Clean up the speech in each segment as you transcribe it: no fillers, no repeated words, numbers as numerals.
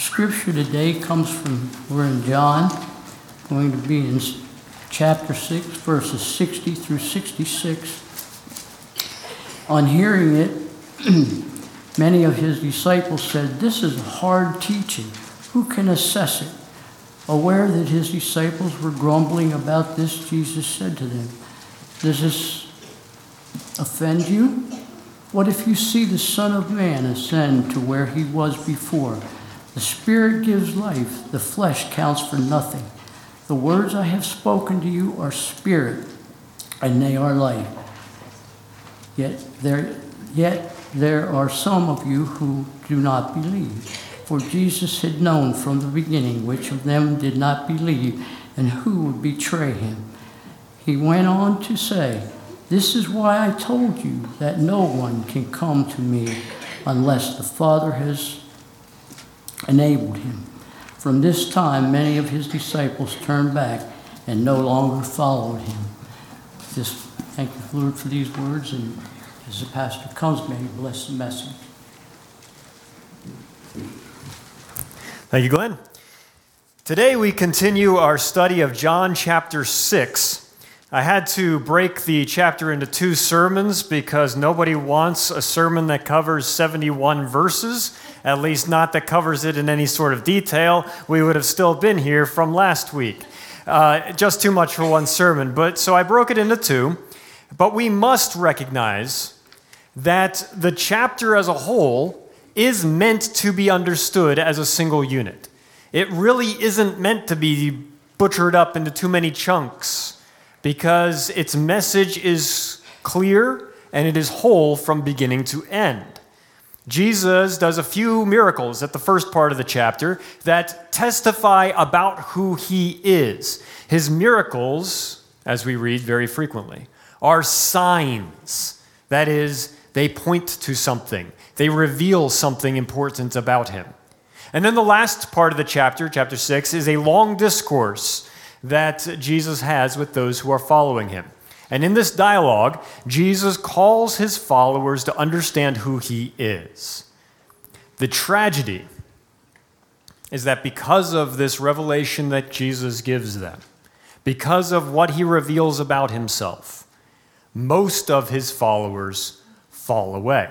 Scripture today comes from, we're in John, going to be in chapter 6, verses 60 through 66. On hearing it, many of his disciples said, "This is hard teaching. Who can assess it?" Aware that his disciples were grumbling about this, Jesus said to them, "Does this offend you? What if you see the Son of Man ascend to where he was before? The Spirit gives life, the flesh counts for nothing. The words I have spoken to you are spirit, and they are life. Yet there are some of you who do not believe." For Jesus had known from the beginning which of them did not believe and who would betray him. He went on to say, "This is why I told you that no one can come to me unless the Father has enabled him." From this time, many of his disciples turned back and no longer followed him. Just thank the Lord for these words, and as the pastor comes, may he bless the message. Thank you, Glenn. Today we continue our study of John chapter 6. I had to break the chapter into 2 sermons because nobody wants a sermon that covers 71 verses, at least not that covers it in any sort of detail. We would have still been here from last week. Just too much for one sermon. So I broke it into 2. But we must recognize that the chapter as a whole is meant to be understood as a single unit. It really isn't meant to be butchered up into too many chunks because its message is clear and it is whole from beginning to end. Jesus does a few miracles at the first part of the chapter that testify about who he is. His miracles, as we read very frequently, are signs. That is, they point to something. They reveal something important about him. And then the last part of the chapter, chapter 6, is a long discourse that Jesus has with those who are following him. And in this dialogue, Jesus calls his followers to understand who he is. The tragedy is that because of this revelation that Jesus gives them, because of what he reveals about himself, most of his followers fall away.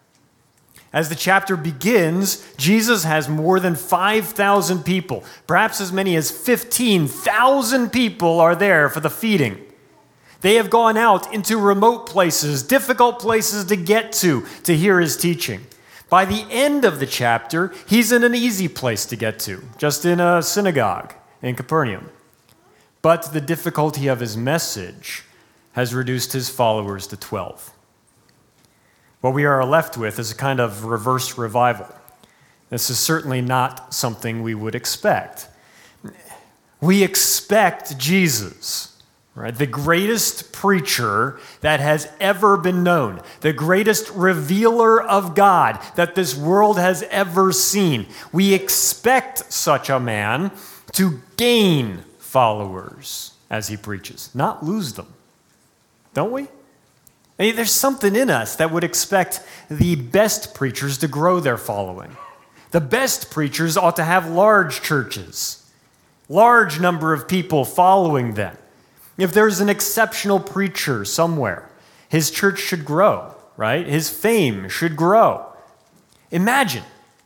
As the chapter begins, Jesus has more than 5,000 people, perhaps as many as 15,000 people are there for the feeding. They have gone out into remote places, difficult places to get to hear his teaching. By the end of the chapter, he's in an easy place to get to, just in a synagogue in Capernaum. But the difficulty of his message has reduced his followers to 12. What we are left with is a kind of reverse revival. This is certainly not something we would expect. We expect Jesus, right? The greatest preacher that has ever been known, the greatest revealer of God that this world has ever seen. We expect such a man to gain followers as he preaches, not lose them. Don't we? I mean, there's something in us that would expect the best preachers to grow their following. The best preachers ought to have large churches, large number of people following them. If there's an exceptional preacher somewhere, his church should grow, right? His fame should grow. Imagine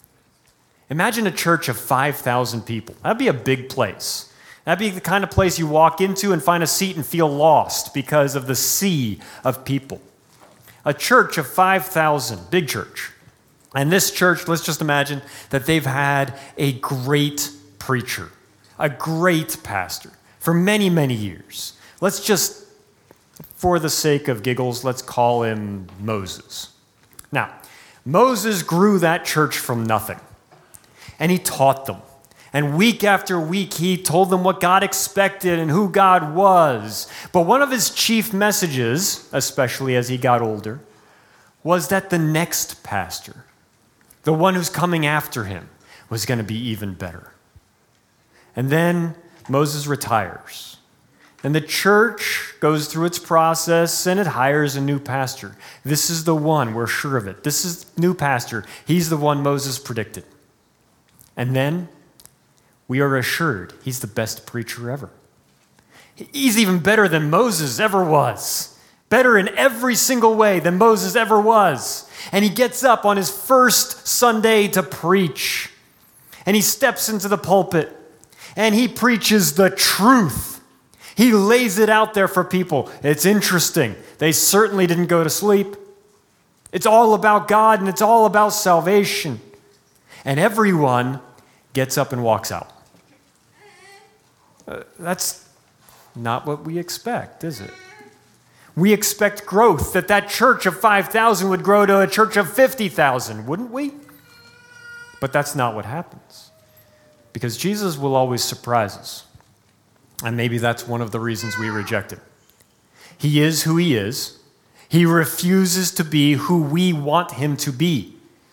a church of 5,000 people. That'd be a big place. That'd be the kind of place you walk into and find a seat and feel lost because of the sea of people. A church of 5,000, big church. And this church, let's just imagine that they've had a great preacher, a great pastor for many, many years. Let's just, for the sake of giggles, let's call him Moses. Now, Moses grew that church from nothing, and he taught them. And week after week, he told them what God expected and who God was. But one of his chief messages, especially as he got older, was that the next pastor, the one who's coming after him, was going to be even better. And then Moses retires. And the church goes through its process and it hires a new pastor. This is the one, we're sure of it. This is new pastor. He's the one Moses predicted. And then we are assured he's the best preacher ever. He's even better than Moses ever was. Better in every single way than Moses ever was. And he gets up on his first Sunday to preach. And he steps into the pulpit. And he preaches the truth. He lays it out there for people. It's interesting. They certainly didn't go to sleep. It's all about God and it's all about salvation. And everyone gets up and walks out. That's not what we expect, is it? We expect growth, that church of 5,000 would grow to a church of 50,000, wouldn't we? But that's not what happens. Because Jesus will always surprise us. And maybe that's one of the reasons we reject him. He is who he is. He refuses to be who we want him to be.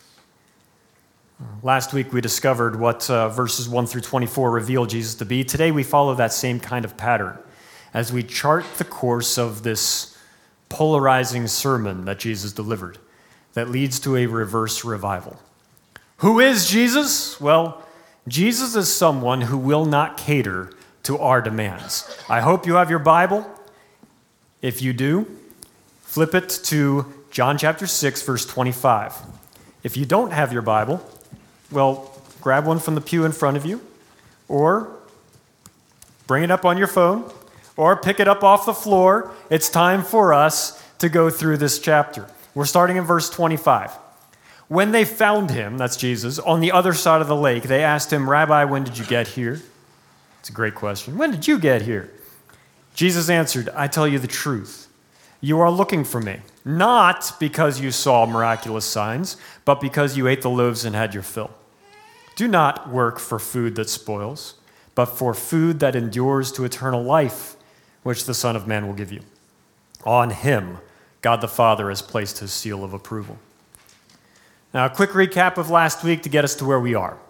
Last week we discovered what verses 1 through 24 reveal Jesus to be. Today we follow that same kind of pattern as we chart the course of this polarizing sermon that Jesus delivered that leads to a reverse revival. Who is Jesus? Well, Jesus is someone who will not cater to our demands. I hope you have your Bible. If you do, flip it to John chapter 6, verse 25. If you don't have your Bible, well, grab one from the pew in front of you, or bring it up on your phone, or pick it up off the floor. It's time for us to go through this chapter. We're starting in verse 25. When they found him, that's Jesus, on the other side of the lake, they asked him, "Rabbi, when did you get here?" It's a great question. When did you get here? Jesus answered, "I tell you the truth. You are looking for me, not because you saw miraculous signs, but because you ate the loaves and had your fill. Do not work for food that spoils, but for food that endures to eternal life, which the Son of Man will give you. On him, God the Father has placed his seal of approval." Now, a quick recap of last week to get us to where we are.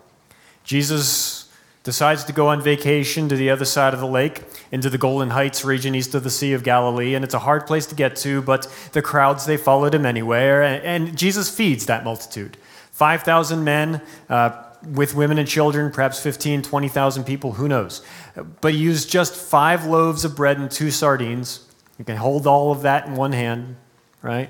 Jesus decides to go on vacation to the other side of the lake, into the Golden Heights region east of the Sea of Galilee, and it's a hard place to get to, but the crowds, they followed him anyway, and Jesus feeds that multitude. 5,000 men, with women and children, perhaps 15, 20,000 people, who knows. But he used just 5 loaves of bread and 2 sardines. You can hold all of that in one hand, right?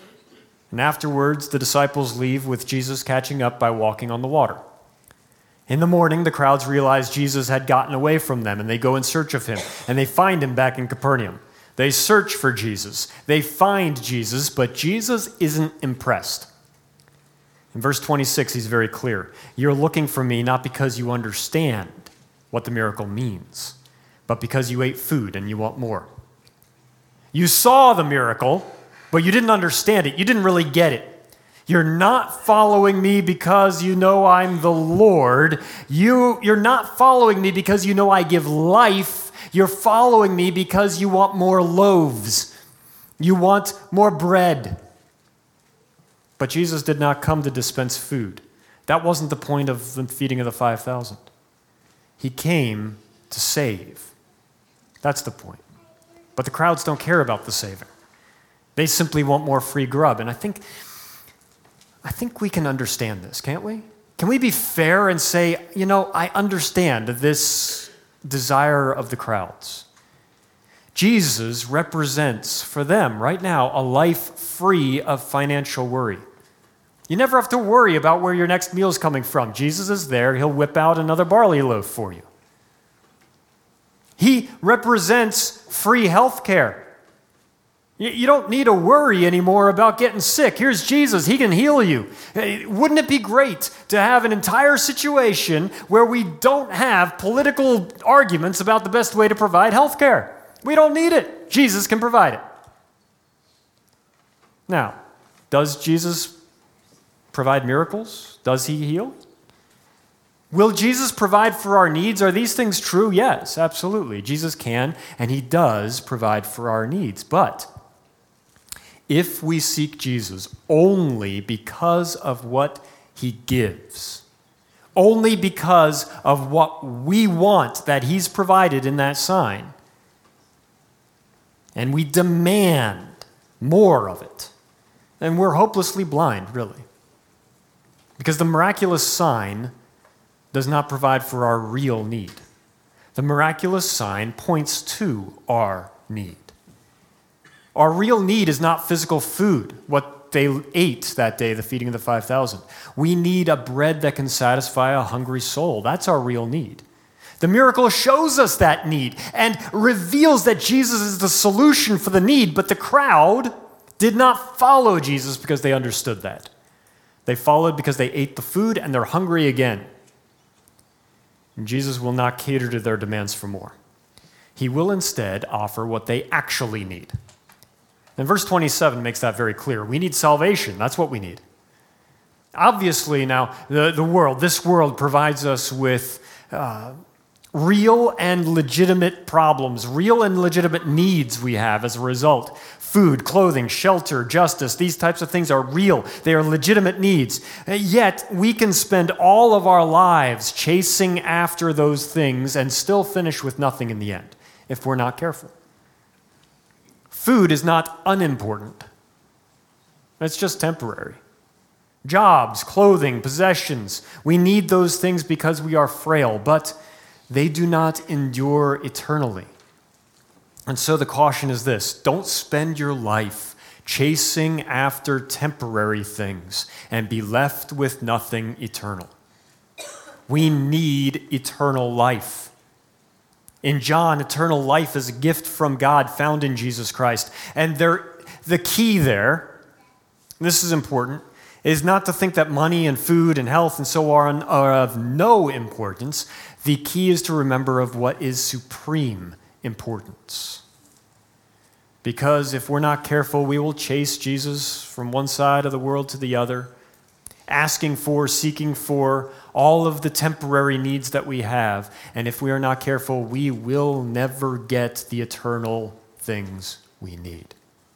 And afterwards, the disciples leave with Jesus catching up by walking on the water. In the morning, the crowds realize Jesus had gotten away from them, and they go in search of him, and they find him back in Capernaum. They search for Jesus. They find Jesus, but Jesus isn't impressed. In verse 26, he's very clear. You're looking for me not because you understand what the miracle means, but because you ate food and you want more. You saw the miracle, but you didn't understand it. You didn't really get it. You're not following me because you know I'm the Lord. You're not following me because you know I give life. You're following me because you want more loaves. You want more bread. But Jesus did not come to dispense food. That wasn't the point of the feeding of the 5,000. He came to save. That's the point. But the crowds don't care about the saving. They simply want more free grub. And I think we can understand this, can't we? Can we be fair and say, I understand this desire of the crowds. Jesus represents for them right now a life free of financial worry. You never have to worry about where your next meal is coming from. Jesus is there. He'll whip out another barley loaf for you. He represents free health care. You don't need to worry anymore about getting sick. Here's Jesus. He can heal you. Wouldn't it be great to have an entire situation where we don't have political arguments about the best way to provide health care? We don't need it. Jesus can provide it. Now, does Jesus provide miracles? Does he heal? Will Jesus provide for our needs? Are these things true? Yes, absolutely. Jesus can, and he does provide for our needs. But if we seek Jesus only because of what he gives, only because of what we want that he's provided in that sign, and we demand more of it, then we're hopelessly blind, really. Because the miraculous sign does not provide for our real need. The miraculous sign points to our need. Our real need is not physical food, what they ate that day, the feeding of the 5,000. We need a bread that can satisfy a hungry soul. That's our real need. The miracle shows us that need and reveals that Jesus is the solution for the need, but the crowd did not follow Jesus because they understood that. They followed because they ate the food and they're hungry again. And Jesus will not cater to their demands for more. He will instead offer what they actually need. And verse 27 makes that very clear. We need salvation. That's what we need. Obviously, now, this world provides us with real and legitimate problems, real and legitimate needs we have as a result. Food, clothing, shelter, justice, these types of things are real. They are legitimate needs. Yet, we can spend all of our lives chasing after those things and still finish with nothing in the end, if we're not careful. Food is not unimportant. It's just temporary. Jobs, clothing, possessions, we need those things because we are frail, but they do not endure eternally. And so the caution is this: don't spend your life chasing after temporary things and be left with nothing eternal. We need eternal life. In John, eternal life is a gift from God found in Jesus Christ. And the key there, this is important, is not to think that money and food and health and so on are of no importance. The key is to remember of what is supreme importance. Because if we're not careful, we will chase Jesus from one side of the world to the other, seeking for all of the temporary needs that we have. And if we are not careful, we will never get the eternal things we need.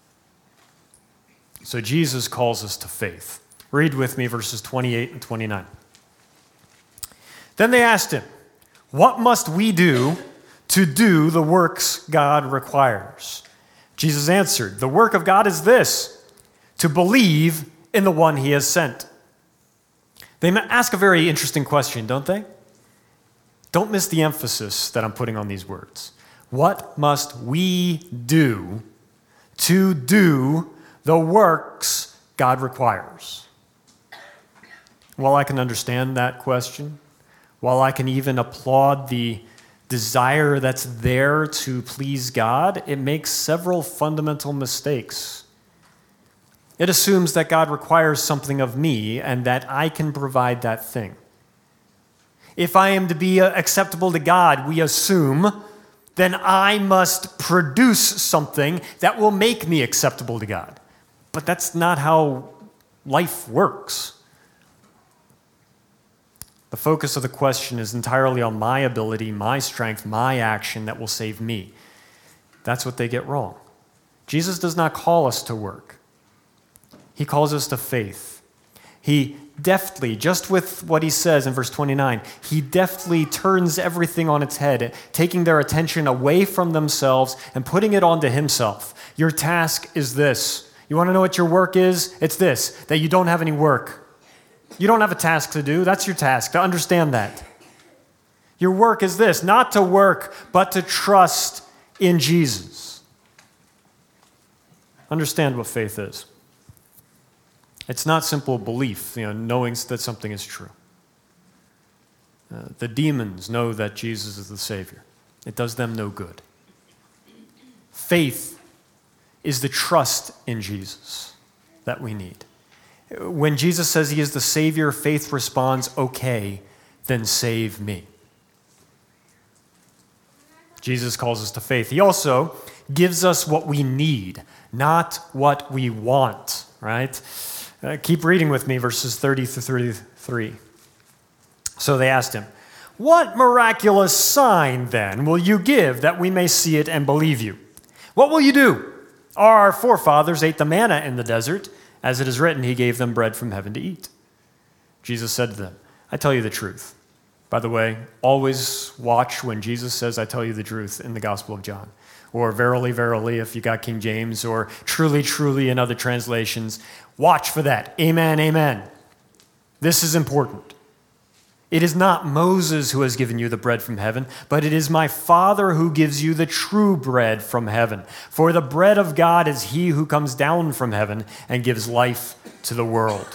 So Jesus calls us to faith. Read with me verses 28 and 29. Then they asked him, "What must we do to do the works God requires?" Jesus answered, "The work of God is this, to believe in the one he has sent." They ask a very interesting question, don't they? Don't miss the emphasis that I'm putting on these words. What must we do to do the works God requires? While I can understand that question, while I can even applaud the desire that's there to please God, it makes several fundamental mistakes. It assumes that God requires something of me and that I can provide that thing. If I am to be acceptable to God, we assume, then I must produce something that will make me acceptable to God. But that's not how life works. The focus of the question is entirely on my ability, my strength, my action that will save me. That's what they get wrong. Jesus does not call us to work. He calls us to faith. He deftly, just with what he says in verse 29, he deftly turns everything on its head, taking their attention away from themselves and putting it onto himself. Your task is this. You want to know what your work is? It's this, that you don't have any work. You don't have a task to do. That's your task, to understand that. Your work is this, not to work, but to trust in Jesus. Understand what faith is. It's not simple belief, knowing that something is true. The demons know that Jesus is the Savior. It does them no good. Faith is the trust in Jesus that we need. When Jesus says he is the Savior, faith responds, "Okay, then save me." Jesus calls us to faith. He also gives us what we need, not what we want, right? Keep reading with me, verses 30 through 33. So they asked him, "What miraculous sign, then, will you give that we may see it and believe you? What will you do? Our forefathers ate the manna in the desert. As it is written, he gave them bread from heaven to eat." Jesus said to them, "I tell you the truth." By the way, always watch when Jesus says, "I tell you the truth," in the Gospel of John. Or "verily, verily," if you got King James, or "truly, truly" in other translations. Watch for that. Amen, amen. This is important. It is not Moses who has given you the bread from heaven, but it is my Father who gives you the true bread from heaven. For the bread of God is he who comes down from heaven and gives life to the world.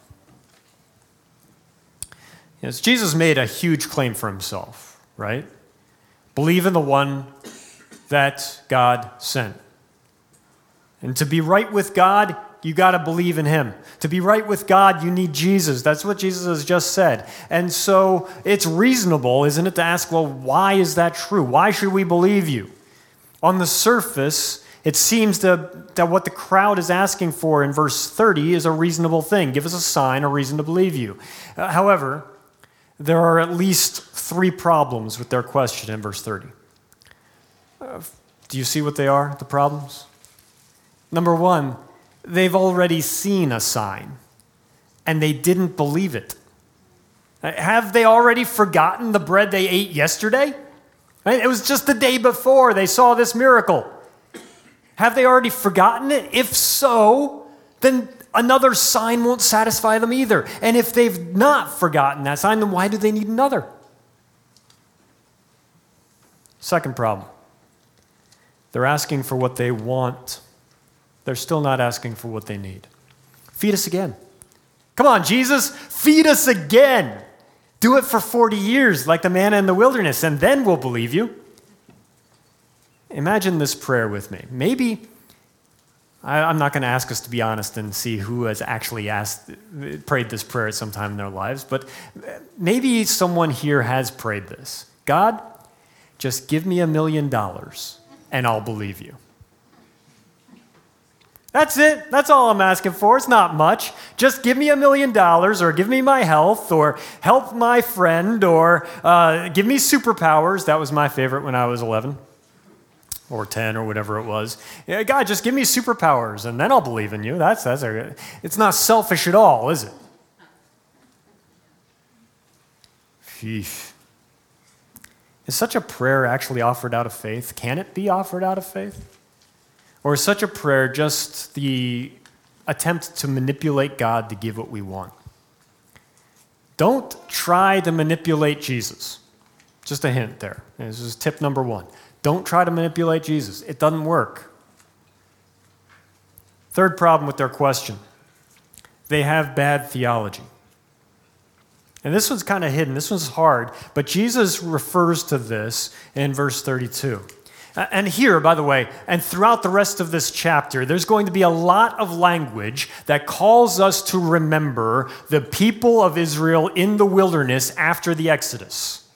Yes, Jesus made a huge claim for himself, right? Believe in the one that God sent. And to be right with God, you got to believe in him. To be right with God, you need Jesus. That's what Jesus has just said. And so it's reasonable, isn't it, to ask, well, why is that true? Why should we believe you? On the surface, it seems that what the crowd is asking for in verse 30 is a reasonable thing. Give us a sign, a reason to believe you. However, there are at least 3 problems with their question in verse 30. Do you see what they are, the problems? Number 1, they've already seen a sign, and they didn't believe it. Have they already forgotten the bread they ate yesterday? Right? It was just the day before they saw this miracle. Have they already forgotten it? If so, then another sign won't satisfy them either. And if they've not forgotten that sign, then why do they need another? Second problem. They're asking for what they want. They're still not asking for what they need. Feed us again. Come on, Jesus, feed us again. Do it for 40 years like the manna in the wilderness, and then we'll believe you. Imagine this prayer with me. Maybe, I'm not going to ask us to be honest and see who has actually prayed this prayer at some time in their lives, but maybe someone here has prayed this. God, just give me $1 million and I'll believe you. That's it. That's all I'm asking for. It's not much. Just give me $1 million, or give me my health, or help my friend, or give me superpowers. That was my favorite when I was 11 or 10 or whatever it was. Yeah, God, just give me superpowers, and then I'll believe in you. It's not selfish at all, is it? Sheesh. Is such a prayer actually offered out of faith? Can it be offered out of faith? Or is such a prayer just the attempt to manipulate God to give what we want? Don't try to manipulate Jesus. Just a hint there. This is tip number 1. Don't try to manipulate Jesus. It doesn't work. Third problem with their question. They have bad theology. And this one's kind of hidden. This one's hard. But Jesus refers to this in verse 32. And here, by the way, and throughout the rest of this chapter, there's going to be a lot of language that calls us to remember the people of Israel in the wilderness after the Exodus.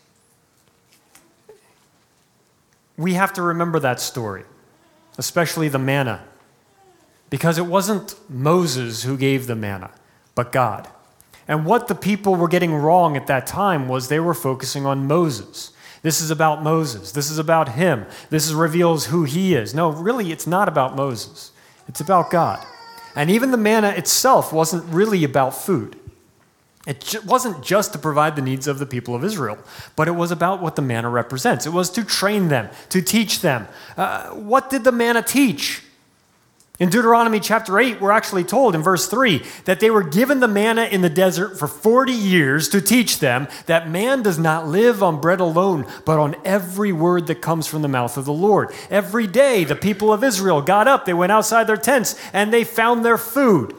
We have to remember that story, especially the manna, because it wasn't Moses who gave the manna, but God. And what the people were getting wrong at that time was they were focusing on Moses. This is about Moses. This is about him. This reveals who he is. No, really, it's not about Moses. It's about God. And even the manna itself wasn't really about food. It wasn't just to provide the needs of the people of Israel, but it was about what the manna represents. It was to train them, to teach them. What did the manna teach? In Deuteronomy chapter 8, we're actually told in verse 3 that they were given the manna in the desert for 40 years to teach them that man does not live on bread alone, but on every word that comes from the mouth of the Lord. Every day, the people of Israel got up, they went outside their tents, and they found their food.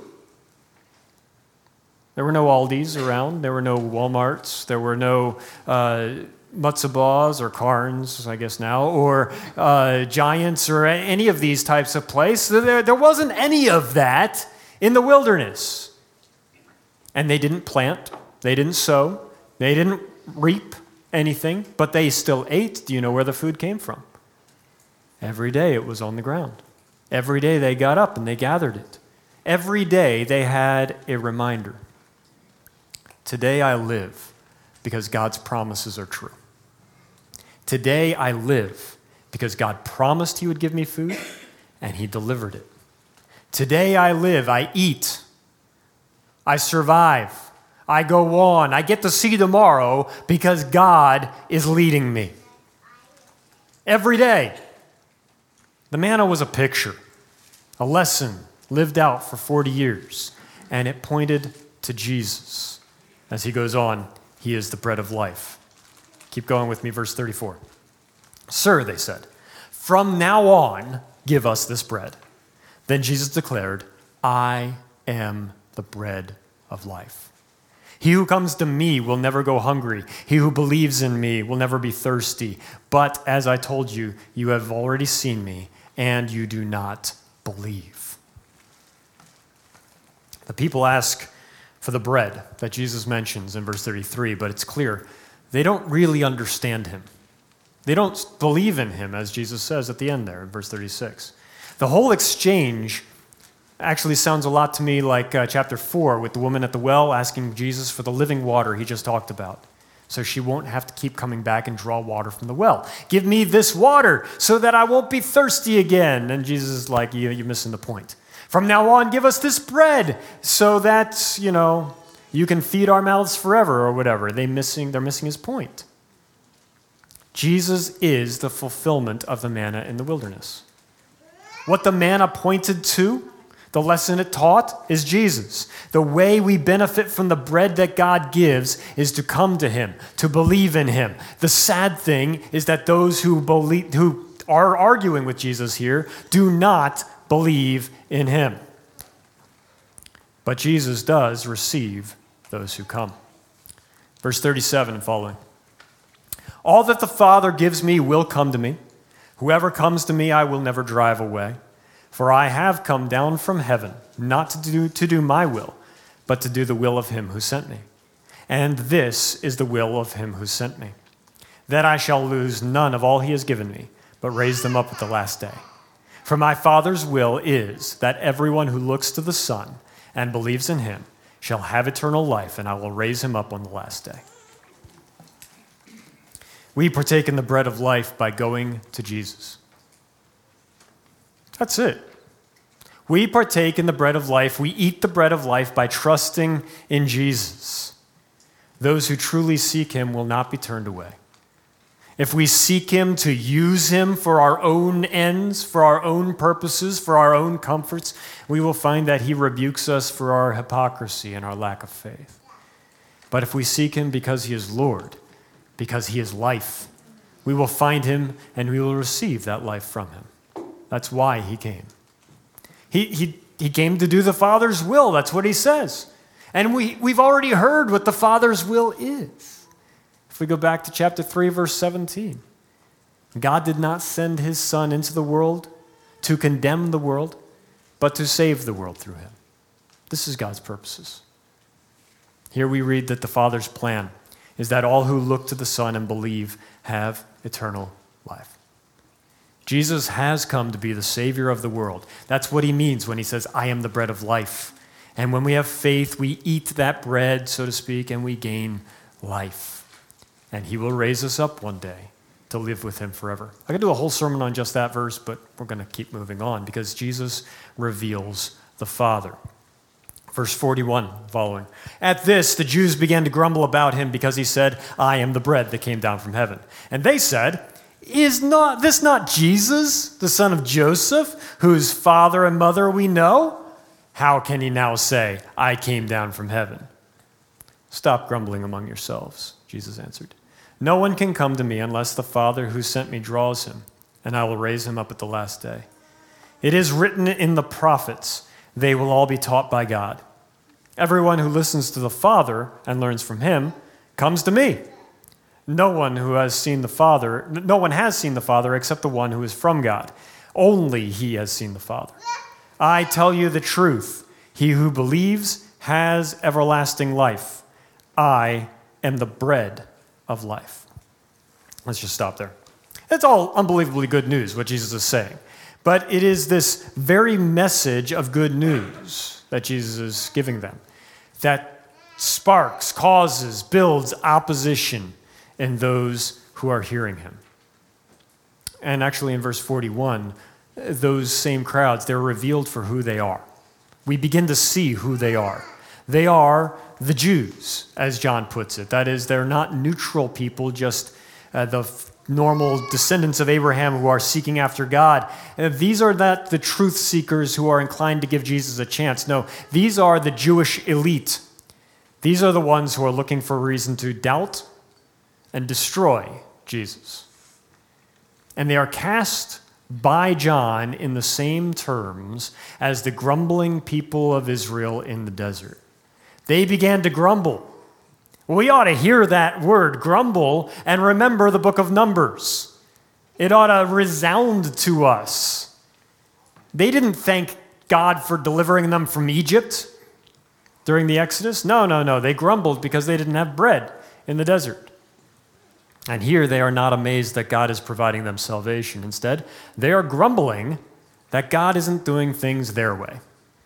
There were no Aldis around, there were no Walmarts, there were no Matzahs or Carnes, I guess now, or Giants or any of these types of places. There wasn't any of that in the wilderness. And they didn't plant, they didn't sow, they didn't reap anything, but they still ate. Do you know where the food came from? Every day it was on the ground. Every day they got up and they gathered it. Every day they had a reminder. Today I live because God's promises are true. Today I live because God promised he would give me food, and he delivered it. Today I live, I eat, I survive, I go on, I get to see tomorrow because God is leading me. Every day. The manna was a picture, a lesson lived out for 40 years, and it pointed to Jesus. As he goes on, He is the bread of life. Keep going with me, verse 34. Sir, they said, from now on, give us this bread. Then Jesus declared, I am the bread of life. He who comes to me will never go hungry. He who believes in me will never be thirsty. But as I told you, you have already seen me, and you do not believe. The people ask for the bread that Jesus mentions in verse 33, but it's clear they don't really understand him. They don't believe in him, as Jesus says at the end there in verse 36. The whole exchange actually sounds a lot to me like chapter 4 with the woman at the well asking Jesus for the living water he just talked about, so she won't have to keep coming back and draw water from the well. Give me this water so that I won't be thirsty again. And Jesus is like, you're missing the point. From now on, give us this bread so that, you can feed our mouths forever or whatever. They're missing his point. Jesus is the fulfillment of the manna in the wilderness. What the manna pointed to, the lesson it taught, is Jesus. The way we benefit from the bread that God gives is to come to him, to believe in him. The sad thing is that those who are arguing with Jesus here do not believe in him. But Jesus does receive those who come. Verse 37 and following. All that the Father gives me will come to me. Whoever comes to me, I will never drive away. For I have come down from heaven, not to do my will, but to do the will of him who sent me. And this is the will of him who sent me, that I shall lose none of all he has given me, but raise them up at the last day. For my Father's will is that everyone who looks to the Son and believes in him shall have eternal life, and I will raise him up on the last day. We partake in the bread of life by going to Jesus. That's it. We partake in the bread of life. We eat the bread of life by trusting in Jesus. Those who truly seek him will not be turned away. If we seek him to use him for our own ends, for our own purposes, for our own comforts, we will find that he rebukes us for our hypocrisy and our lack of faith. But if we seek him because he is Lord, because he is life, we will find him and we will receive that life from him. That's why he came. He came to do the Father's will. That's what he says. And we've already heard what the Father's will is. If we go back to chapter 3, verse 17, God did not send his Son into the world to condemn the world, but to save the world through him. This is God's purposes. Here we read that the Father's plan is that all who look to the Son and believe have eternal life. Jesus has come to be the Savior of the world. That's what he means when he says, I am the bread of life. And when we have faith, we eat that bread, so to speak, and we gain life. And he will raise us up one day to live with him forever. I could do a whole sermon on just that verse, but we're going to keep moving on because Jesus reveals the Father. Verse 41 following. At this, the Jews began to grumble about him because he said, I am the bread that came down from heaven. And they said, Is this not Jesus, the son of Joseph, whose father and mother we know? How can he now say, I came down from heaven? Stop grumbling among yourselves, Jesus answered. No one can come to me unless the Father who sent me draws him, and I will raise him up at the last day. It is written in the prophets, they will all be taught by God. Everyone who listens to the Father and learns from him comes to me. No one has seen the Father except the one who is from God. Only he has seen the Father. I tell you the truth. He who believes has everlasting life. I am the bread of life. Let's just stop there. It's all unbelievably good news, what Jesus is saying. But it is this very message of good news that Jesus is giving them that sparks, causes, builds opposition in those who are hearing him. And actually in verse 41, those same crowds, they're revealed for who they are. We begin to see who they are. They are the Jews, as John puts it. That is, they're not neutral people, just the normal descendants of Abraham who are seeking after God. These are not the truth seekers who are inclined to give Jesus a chance. No, these are the Jewish elite. These are the ones who are looking for a reason to doubt and destroy Jesus. And they are cast by John in the same terms as the grumbling people of Israel in the desert. They began to grumble. We ought to hear that word, grumble, and remember the book of Numbers. It ought to resound to us. They didn't thank God for delivering them from Egypt during the Exodus. No. They grumbled because they didn't have bread in the desert. And here they are not amazed that God is providing them salvation. Instead, they are grumbling that God isn't doing things their way.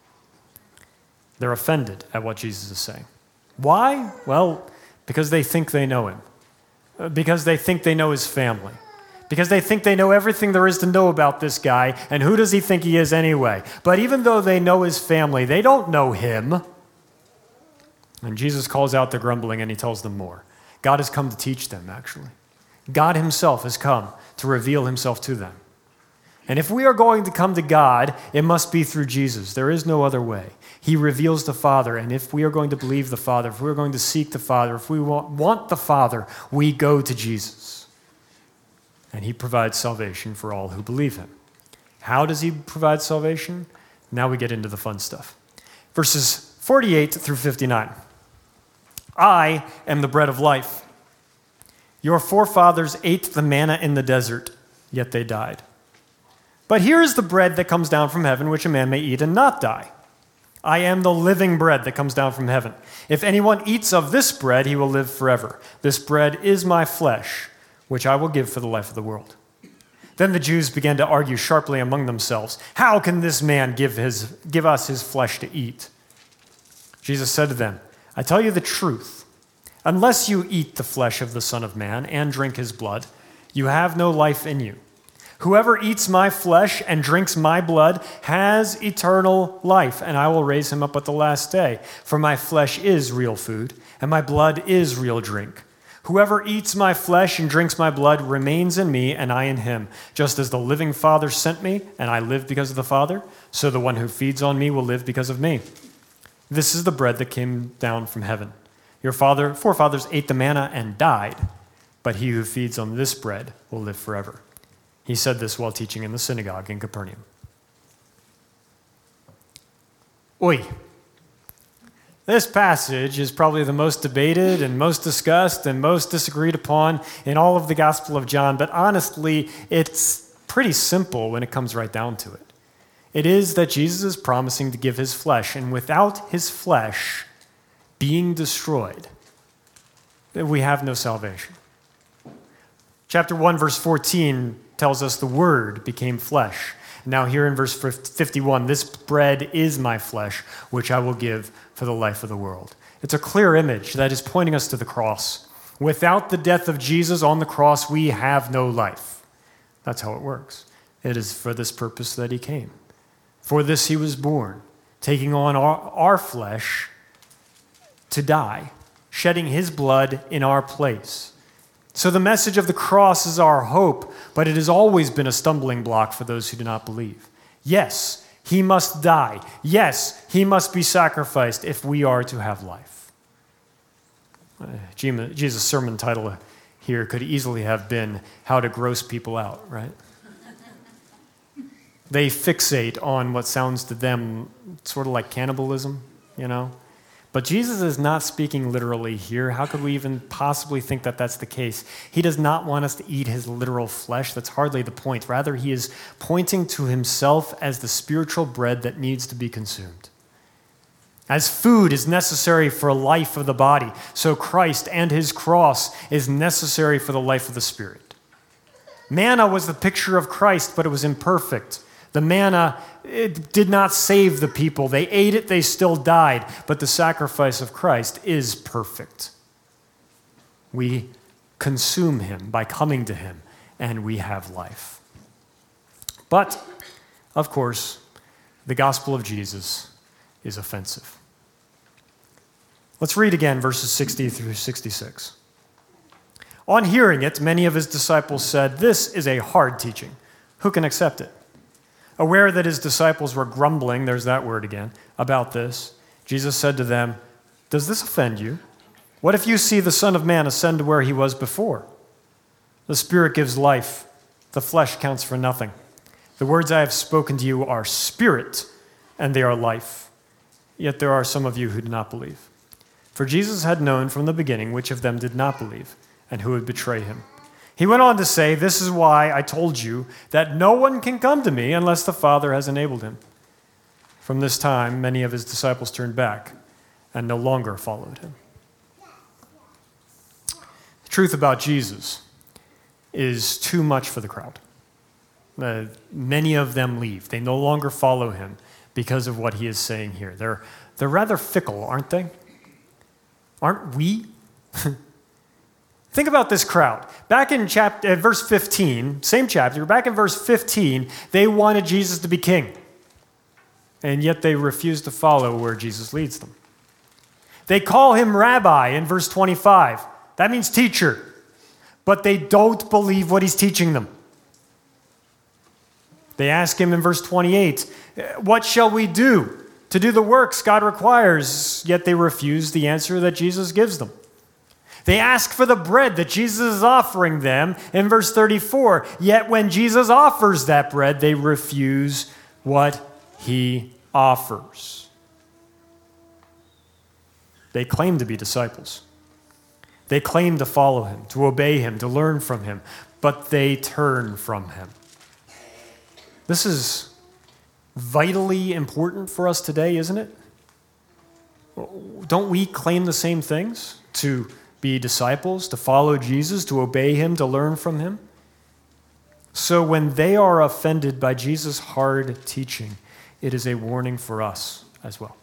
They're offended at what Jesus is saying. Why? Well, because they think they know him. Because they think they know his family. Because they think they know everything there is to know about this guy, and who does he think he is anyway? But even though they know his family, they don't know him. And Jesus calls out their grumbling and he tells them more. God has come to teach them, actually. God himself has come to reveal himself to them. And if we are going to come to God, it must be through Jesus. There is no other way. He reveals the Father, and if we are going to believe the Father, if we are going to seek the Father, if we want the Father, we go to Jesus. And he provides salvation for all who believe him. How does he provide salvation? Now we get into the fun stuff. Verses 48 through 59. I am the bread of life. Your forefathers ate the manna in the desert, yet they died. But here is the bread that comes down from heaven, which a man may eat and not die. I am the living bread that comes down from heaven. If anyone eats of this bread, he will live forever. This bread is my flesh, which I will give for the life of the world. Then the Jews began to argue sharply among themselves, how can this man give us his flesh to eat? Jesus said to them, I tell you the truth. Unless you eat the flesh of the Son of Man and drink his blood, you have no life in you. Whoever eats my flesh and drinks my blood has eternal life, and I will raise him up at the last day. For my flesh is real food, and my blood is real drink. Whoever eats my flesh and drinks my blood remains in me, and I in him. Just as the living Father sent me, and I live because of the Father, so the one who feeds on me will live because of me. This is the bread that came down from heaven. Your forefathers ate the manna and died, but he who feeds on this bread will live forever. He said this while teaching in the synagogue in Capernaum. Oi. This passage is probably the most debated and most discussed and most disagreed upon in all of the Gospel of John, but honestly, it's pretty simple when it comes right down to it. It is that Jesus is promising to give his flesh, and without his flesh being destroyed, we have no salvation. Chapter 1, verse 14 tells us the Word became flesh. Now here in verse 51, this bread is my flesh, which I will give for the life of the world. It's a clear image that is pointing us to the cross. Without the death of Jesus on the cross, we have no life. That's how it works. It is for this purpose that he came. For this he was born, taking on our flesh to die, shedding his blood in our place. So the message of the cross is our hope, but it has always been a stumbling block for those who do not believe. Yes, he must die. Yes, he must be sacrificed if we are to have life. Jesus' sermon title here could easily have been How to Gross People Out, right? They fixate on what sounds to them sort of like cannibalism, you know? But Jesus is not speaking literally here. How could we even possibly think that that's the case? He does not want us to eat his literal flesh. That's hardly the point. Rather, he is pointing to himself as the spiritual bread that needs to be consumed. As food is necessary for life of the body, so Christ and his cross is necessary for the life of the spirit. Manna was the picture of Christ, but it was imperfect. The manna, it did not save the people. They ate it, they still died. But the sacrifice of Christ is perfect. We consume him by coming to him, and we have life. But, of course, the gospel of Jesus is offensive. Let's read again verses 60 through 66. On hearing it, many of his disciples said, "This is a hard teaching. Who can accept it?" Aware that his disciples were grumbling, there's that word again, about this, Jesus said to them, Does this offend you? What if you see the Son of Man ascend to where he was before? The Spirit gives life. The flesh counts for nothing. The words I have spoken to you are spirit, and they are life. Yet there are some of you who do not believe. For Jesus had known from the beginning which of them did not believe, and who would betray him. He went on to say, this is why I told you that no one can come to me unless the Father has enabled him. From this time, many of his disciples turned back and no longer followed him. The truth about Jesus is too much for the crowd. Many of them leave. They no longer follow him because of what he is saying here. They're rather fickle, aren't they? Aren't we? Think about this crowd. Back in verse 15, same chapter, back in verse 15, they wanted Jesus to be king. And yet they refused to follow where Jesus leads them. They call him rabbi in verse 25. That means teacher. But they don't believe what he's teaching them. They ask him in verse 28, what shall we do to do the works God requires? Yet they refuse the answer that Jesus gives them. They ask for the bread that Jesus is offering them in verse 34. Yet when Jesus offers that bread, they refuse what he offers. They claim to be disciples. They claim to follow him, to obey him, to learn from him, but they turn from him. This is vitally important for us today, isn't it? Don't we claim the same things? To be disciples, to follow Jesus, to obey him, to learn from him? So when they are offended by Jesus' hard teaching, it is a warning for us as well.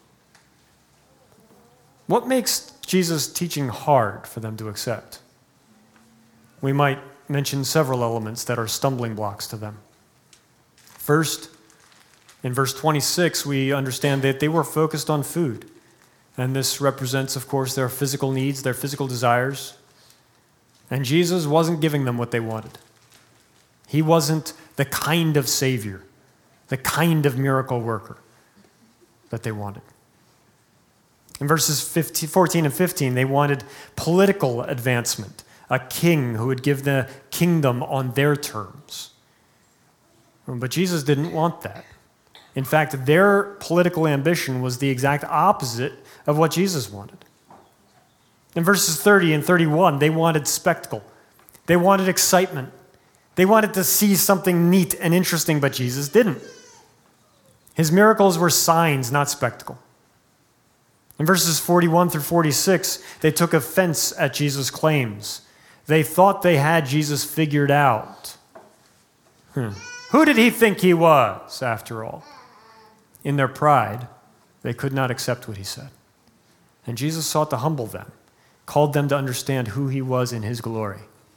What makes Jesus' teaching hard for them to accept? We might mention several elements that are stumbling blocks to them. First, in verse 26, we understand that they were focused on food. And this represents, of course, their physical needs, their physical desires. And Jesus wasn't giving them what they wanted. He wasn't the kind of Savior, the kind of miracle worker that they wanted. In verses 14 and 15, they wanted political advancement, a king who would give the kingdom on their terms. But Jesus didn't want that. In fact, their political ambition was the exact opposite of what Jesus wanted. In verses 30 and 31, they wanted spectacle. They wanted excitement. They wanted to see something neat and interesting, but Jesus didn't. His miracles were signs, not spectacle. In verses 41 through 46, they took offense at Jesus' claims. They thought they had Jesus figured out. Who did he think he was, after all? In their pride, they could not accept what he said. And Jesus sought to humble them, called them to understand who he was in his glory.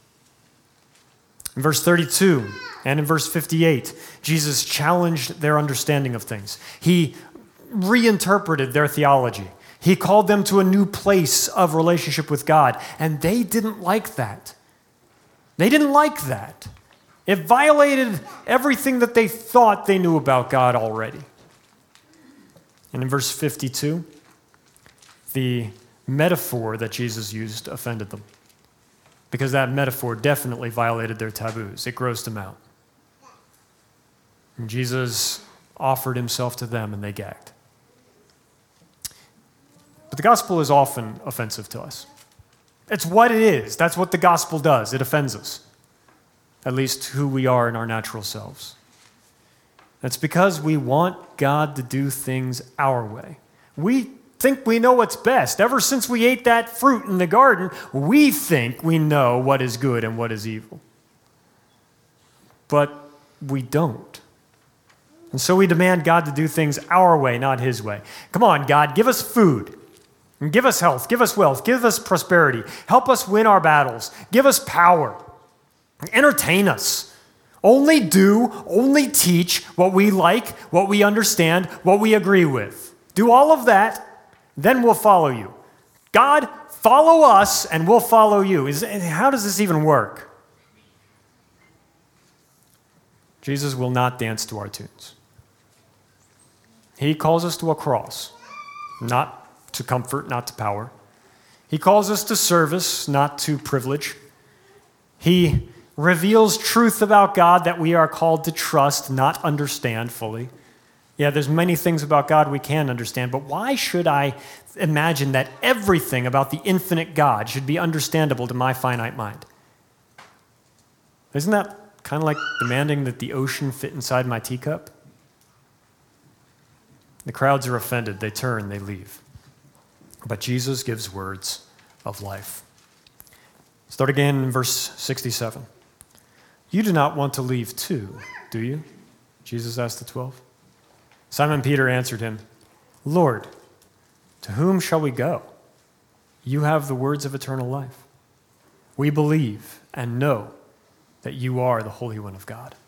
In verse 32 and in verse 58, Jesus challenged their understanding of things. He reinterpreted their theology. He called them to a new place of relationship with God, and they didn't like that. They didn't like that. It violated everything that they thought they knew about God already. And in verse 52, the metaphor that Jesus used offended them, because that metaphor definitely violated their taboos. It grossed them out. And Jesus offered himself to them, and they gagged. But the gospel is often offensive to us. It's what it is. That's what the gospel does. It offends us, at least who we are in our natural selves. That's because we want God to do things our way. We think we know what's best. Ever since we ate that fruit in the garden, we think we know what is good and what is evil. But we don't. And so we demand God to do things our way, not his way. Come on, God, give us food. And give us health, give us wealth, give us prosperity. Help us win our battles. Give us power. Entertain us. Only teach what we like, what we understand, what we agree with. Do all of that, then we'll follow you. God, follow us and we'll follow you. How does this even work? Jesus will not dance to our tunes. He calls us to a cross, not to comfort, not to power. He calls us to service, not to privilege. He reveals truth about God that we are called to trust, not understand fully. Yeah, there's many things about God we can understand, but why should I imagine that everything about the infinite God should be understandable to my finite mind? Isn't that kind of like demanding that the ocean fit inside my teacup? The crowds are offended. They turn, they leave. But Jesus gives words of life. Start again in verse 67. You do not want to leave too, do you? Jesus asked the 12. Simon Peter answered him, Lord, to whom shall we go? You have the words of eternal life. We believe and know that you are the Holy One of God.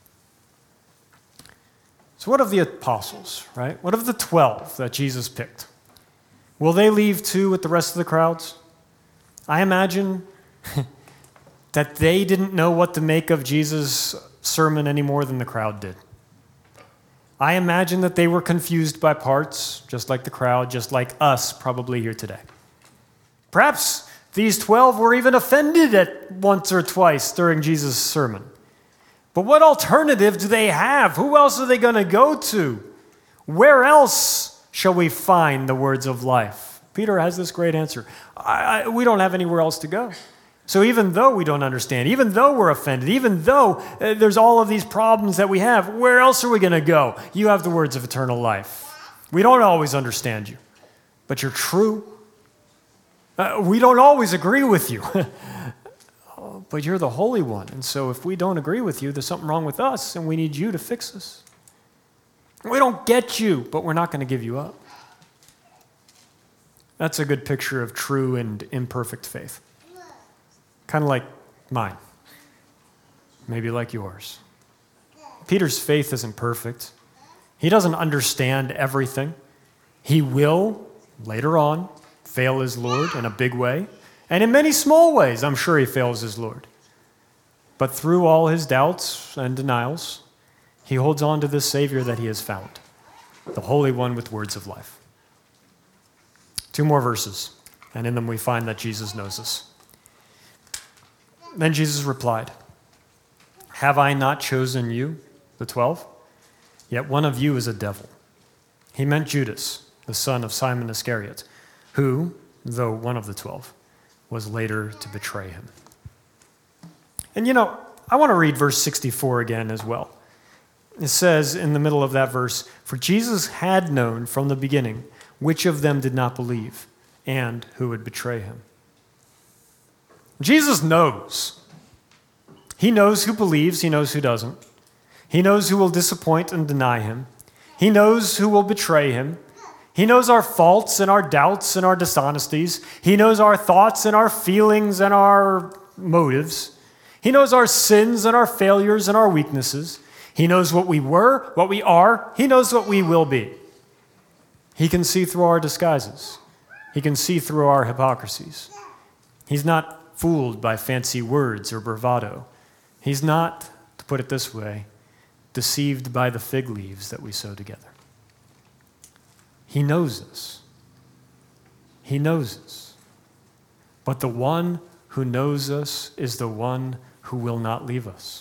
So what of the apostles, right? What of the 12 that Jesus picked? Will they leave too with the rest of the crowds? I imagine that they didn't know what to make of Jesus' sermon any more than the crowd did. I imagine that they were confused by parts, just like the crowd, just like us probably here today. Perhaps these 12 were even offended at once or twice during Jesus' sermon. But what alternative do they have? Who else are they going to go to? Where else shall we find the words of life? Peter has this great answer. We don't have anywhere else to go. So even though we don't understand, even though we're offended, even though there's all of these problems that we have, where else are we going to go? You have the words of eternal life. We don't always understand you, but you're true. We don't always agree with you, but you're the Holy One. And so if we don't agree with you, there's something wrong with us, and we need you to fix us. We don't get you, but we're not going to give you up. That's a good picture of true and imperfect faith. Kind of like mine. Maybe like yours. Peter's faith isn't perfect. He doesn't understand everything. He will, later on, fail his Lord in a big way. And in many small ways, I'm sure he fails his Lord. But through all his doubts and denials, he holds on to this Savior that he has found, the Holy One with words of life. 2 more verses, and in them we find that Jesus knows us. Then Jesus replied, Have I not chosen you, the 12? Yet one of you is a devil. He meant Judas, the son of Simon Iscariot, who, though one of the 12, was later to betray him. And I want to read verse 64 again as well. It says in the middle of that verse, For Jesus had known from the beginning which of them did not believe and who would betray him. Jesus knows. He knows who believes, he knows who doesn't. He knows who will disappoint and deny him. He knows who will betray him. He knows our faults and our doubts and our dishonesties. He knows our thoughts and our feelings and our motives. He knows our sins and our failures and our weaknesses. He knows what we were, what we are. He knows what we will be. He can see through our disguises. He can see through our hypocrisies. He's not fooled by fancy words or bravado. He's not, to put it this way, deceived by the fig leaves that we sew together. He knows us. He knows us. But the one who knows us is the one who will not leave us.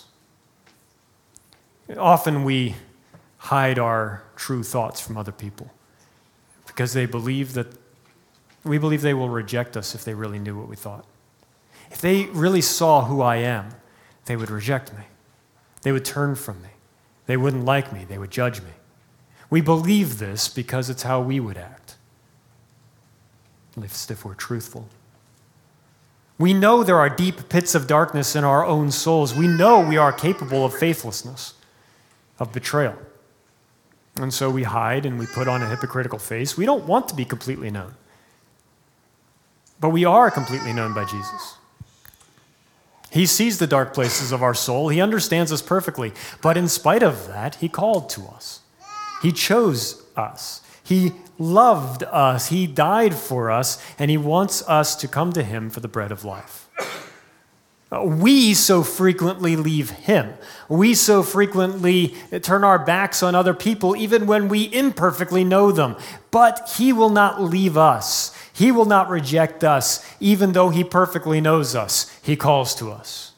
Often we hide our true thoughts from other people because we believe they will reject us if they really knew what we thought. If they really saw who I am, they would reject me. They would turn from me. They wouldn't like me. They would judge me. We believe this because it's how we would act, at least if we're truthful. We know there are deep pits of darkness in our own souls. We know we are capable of faithlessness, of betrayal. And so we hide and we put on a hypocritical face. We don't want to be completely known. But we are completely known by Jesus. He sees the dark places of our soul. He understands us perfectly. But in spite of that, he called to us. He chose us. He loved us. He died for us. And he wants us to come to him for the bread of life. We so frequently leave him. We so frequently turn our backs on other people, even when we imperfectly know them. But he will not leave us. He will not reject us, even though he perfectly knows us. He calls to us.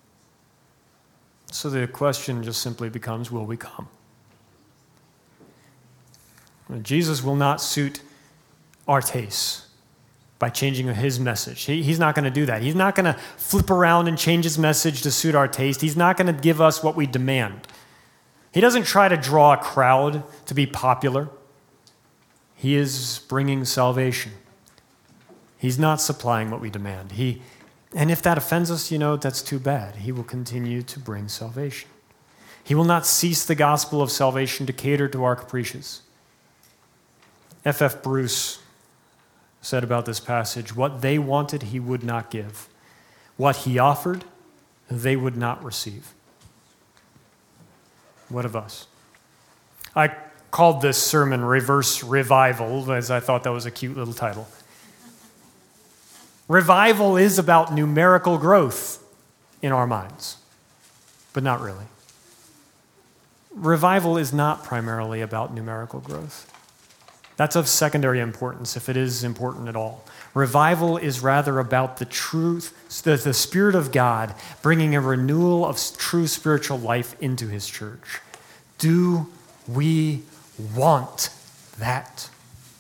So the question just simply becomes, will we come? Jesus will not suit our tastes by changing his message. He's not going to do that. He's not going to flip around and change his message to suit our taste. He's not going to give us what we demand. He doesn't try to draw a crowd to be popular. He is bringing salvation. He's not supplying what we demand. And if that offends us, that's too bad. He will continue to bring salvation. He will not cease the gospel of salvation to cater to our caprices. F.F. Bruce said about this passage, what they wanted, he would not give. What he offered, they would not receive. What of us? I called this sermon Reverse Revival, as I thought that was a cute little title. Revival is about numerical growth in our minds, but not really. Revival is not primarily about numerical growth. That's of secondary importance, if it is important at all. Revival is rather about the truth, the Spirit of God bringing a renewal of true spiritual life into his church. Do we want that?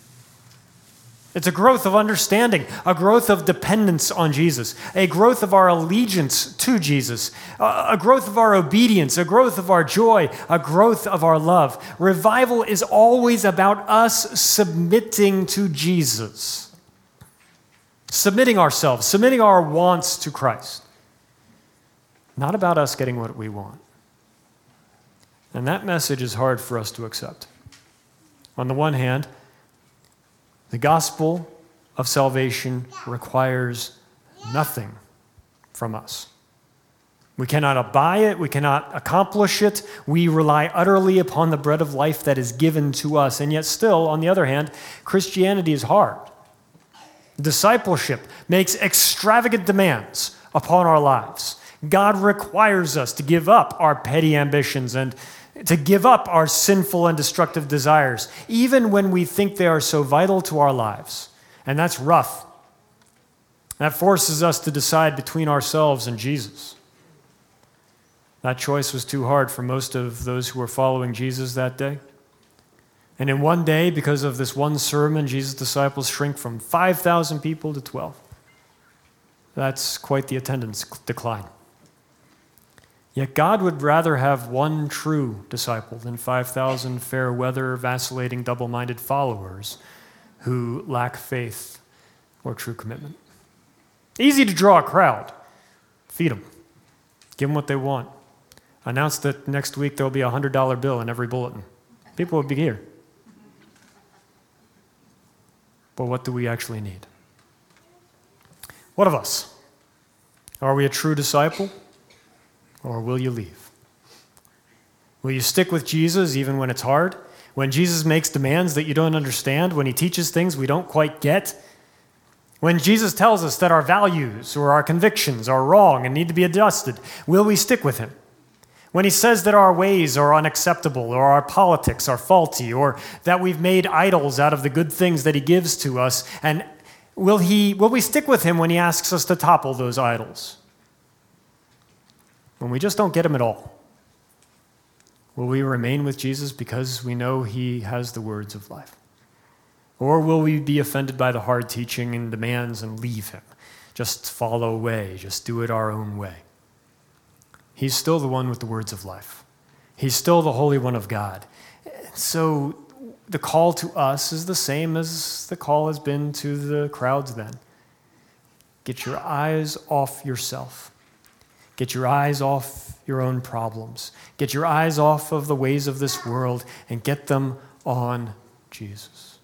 It's a growth of understanding, a growth of dependence on Jesus, a growth of our allegiance to Jesus, a growth of our obedience, a growth of our joy, a growth of our love. Revival is always about us submitting to Jesus, submitting ourselves, submitting our wants to Christ, not about us getting what we want. And that message is hard for us to accept. On the one hand, the gospel of salvation requires nothing from us. We cannot buy it. We cannot accomplish it. We rely utterly upon the bread of life that is given to us. And yet still, on the other hand, Christianity is hard. Discipleship makes extravagant demands upon our lives. God requires us to give up our petty ambitions and to give up our sinful and destructive desires, even when we think they are so vital to our lives. And that's rough. That forces us to decide between ourselves and Jesus. That choice was too hard for most of those who were following Jesus that day. And in one day, because of this one sermon, Jesus' disciples shrink from 5,000 people to 12. That's quite the attendance decline. Yet God would rather have one true disciple than 5,000 fair weather, vacillating, double-minded followers who lack faith or true commitment. Easy to draw a crowd. Feed them. Give them what they want. Announce that next week there will be a $100 bill in every bulletin. People would be here. But what do we actually need? What of us? Are we a true disciple? Or will you leave? Will you stick with Jesus even when it's hard? When Jesus makes demands that you don't understand? When he teaches things we don't quite get? When Jesus tells us that our values or our convictions are wrong and need to be adjusted, will we stick with him? When he says that our ways are unacceptable or our politics are faulty or that we've made idols out of the good things that he gives to us, and will we stick with him when he asks us to topple those idols? When we just don't get him at all, will we remain with Jesus because we know he has the words of life? Or will we be offended by the hard teaching and demands and leave him? Just follow away, just do it our own way. He's still the one with the words of life. He's still the Holy One of God. So the call to us is the same as the call has been to the crowds then. Get your eyes off yourself. Get your eyes off your own problems. Get your eyes off of the ways of this world and get them on Jesus.